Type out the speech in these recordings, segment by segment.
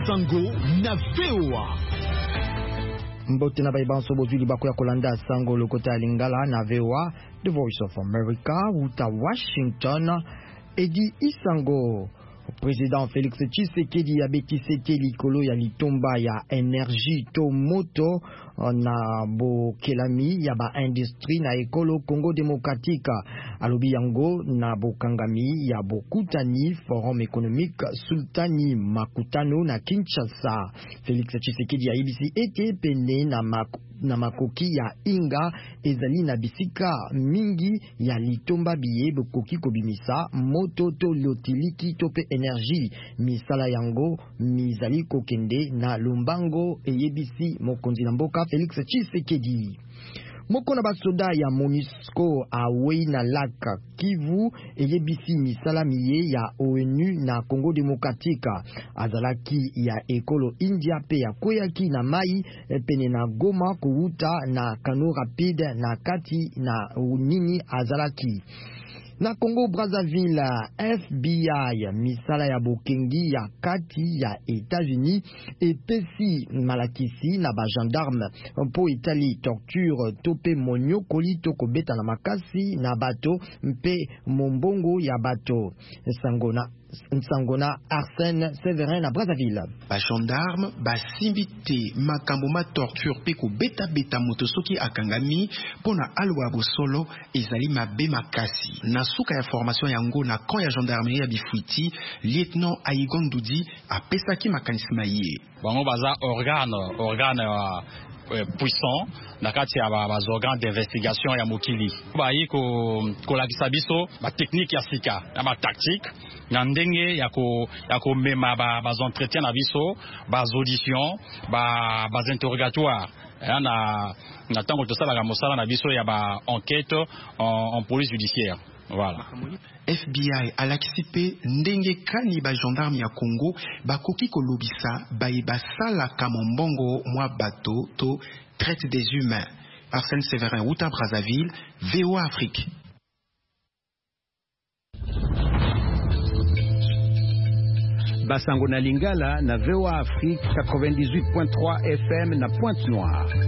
Sango na VOA. Mbote na baibanso bozuli bako ya kolanda Sango lokota lingala na VOA, The Voice of America, uta Washington, Edi Isango. Président Félix Tshisekedi abekisete likolo ya litomba ya énergie to moto na bokelami ya ba industrie na ekolo Congo démocratique alobi yango na bokangami ya bokutani forum économique sultani makutano na Kinshasa. Félix Tshisekedi ya ibisi ete pene na makoki ya inga ezali na bisika mingi ya litomba biye bokoki kobimisa moto to lotiliki to pe énergie misala yango mizali kokende na lumbango eyebisi mokonzi na mboka Félix Tshisekedi. Moko na basoda ya MONUSCO awei na laka Kivu eyebisi misala miye ya ONU na Congo démocratique azalaki ya ekolo India pe ya kweyaki na mai pene na Goma kuuta na kano rapide na kati na unini azalaki. Na Congo Brazzaville, FBI misala ya bokengi ya kati ya États-Unis epesi malakisi na ba gendarme po etali torture tope monyokoli to kobeta na makasi na bato mpe mombongo ya bato. Nsangona Arsène Séverin na Brazzaville. Ba gendarme ba simbite makambo ma torture pe ko beta moto soki akangami pona alwa bosolo ezali mabe makasi. Na suka ya formation yango na camp ya gendarmerie ya Bifuiti, lieutenant Aigon Doudi apesaki makanisma ye. Bango baza organe puissant na kati ya ba organe d'investigation ya mokili. Bayi ko lakisa biso ba technique ya sika, ya ba tactique na ndenge ya ko mema ba entretien na biso, ba audition, ba interrogatoire. Na tango to sala ga mosala na biso ya ba enquête en police judiciaire. Voilà. FBI alakisipe ndenge kani ba gendarme ya Congo bakoki kolobisa ba sala kamombongo mwa bato to traite des humains. Arsène Séverin, Outa Brazzaville, VOA Afrique. Basango na Lingala na VOA Afrique 98.3 FM na Pointe-Noire.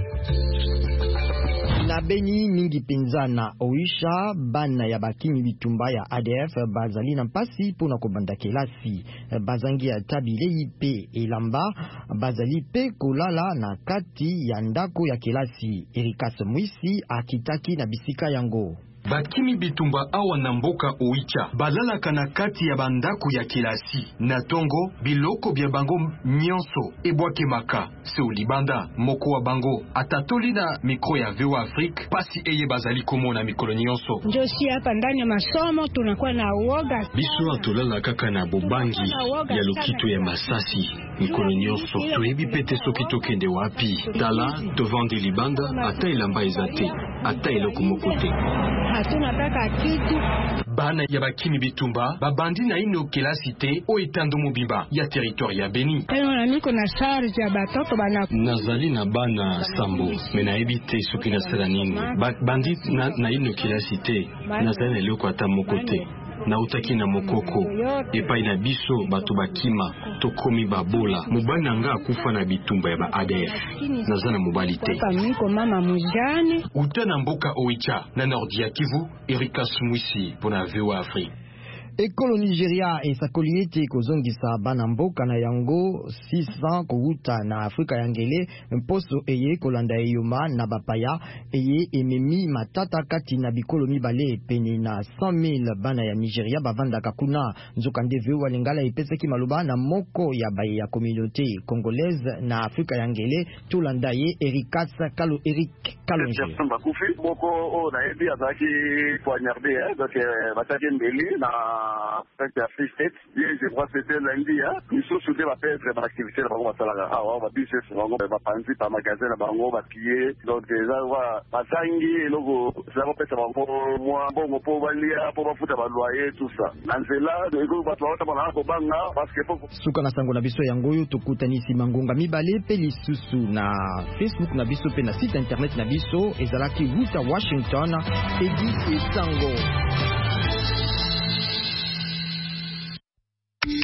Na Beni mingi penza na Oisha bana ya bakimi bitumba ya ADF bazali na mpasi pona kobanda kelasi bazangi ya tabile ipe elamba bazali pe kolala na kati ya ndako ya kelasi. Erikas Mwisi akitaki na bisika yango. Bakimi bitumba awa na mboka Oicha balalaka na kati ya bandako ya kilasi na tongo biloko bya bango nyonso ebwakemaka se olibanda moko wa bango atatoli na mikro ya VOA Afrique pasi eye bazali komona mikolo nyonso. Josi hapa ndani ya masomo tunakuwa na uoga biso atolala kaka na bobangi ya lokitu ya masasi mikolo nyonso toyebi pete soki tokende wapi tala tovandi libanda ata elamba ezate ata eloko moko te. Hatuna paka kitu. Bana ya bakimi bitumba babandi na ino kelasi te o etando mobimba ya territoire ya Beni. Teno na miko na charge ya batoto bana. Nazali na bana sambo mena ebite soki na sala nini. Bandi na ino kelasi te nazali na loko ata moko te. Na utaki na mokoko epai na biso bato bakima tokomi babola mobali nanga akufa na bitumba ya ba ADF nazana mobali te miko mama mujane uta na mboka Oicha na Nord ya Kivu. Erikas Mwisi pona VOA Afrique. Ekolo Nigeria esakoli ete kozongisa bana mboka na yango 600 kouta na Afrika ya ngele mposo eye kolanda eyoma na bapaya eye ememi matata kati na bikolo mibale pene na 100,000 bana ya Nigeria bavandaka kuna. Nzokande VOA Lingala epeseki maloba na moko ya baye ya communauté congolaise na Afrika ya ngele tolanda ye Erikas Kalo Eric Kalonje. Bakufi boko o na ebi azaki poignardé donc bataki mbeli na Free State, je crois que c'était lundi, ils sont soudés à perdre l'activité de Bango Masalaga. Ah, va bise Bango, va penser par magasin de Bango, va plier. Donc, déjà, va sangi, logo, ça va peut-être Bango, moi, bon, pour valia, pour foutre à loyer, tout ça. Nanzela, de go, va te voir à Banga, parce que pour. Sukana sango na biso yangoyo, tokutanisi mangonga mibale, peli susu na Facebook na biso, pe na site internet na biso, ezalaki Wuta Washington, Edi Esango.